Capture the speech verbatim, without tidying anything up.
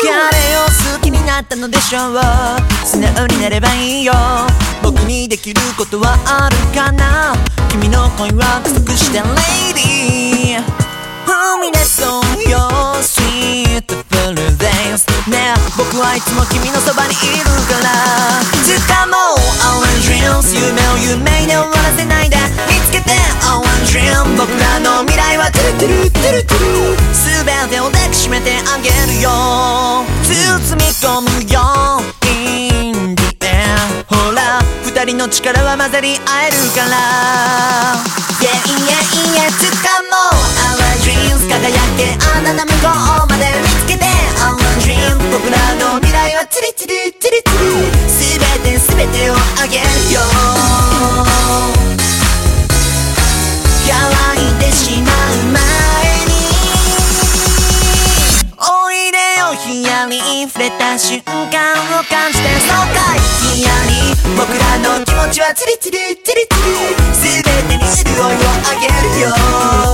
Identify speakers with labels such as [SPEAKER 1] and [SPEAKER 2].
[SPEAKER 1] 彼を好きになったのでしょう。素直になればいいよ。僕にできることはあるかな。君の恋は加速して Lady 踏み出そうよ Sweet Full Days ねえ僕はいつも君のそばにいるから掴もう Our Dreams 夢を夢で終わらせないで見つけて Our Dream 僕らの未来はトゥルトゥルトゥルトゥル全てを抱きしめてあげるよ包み込むよ In the air ほら二人の力は混ざり合えるから Yeah yeah yeah 掴もう Our Dreams 輝けあなた向こうまで見つけて Our Dream 僕らの未来はツリツリツリツリ全て全てをあげるよ乾いてしまう前においでよヒヤリ触れた瞬間を感じてそうかいヒヤリ僕らの気持ちはツリツリツリツリ全てに潤いをあげるよ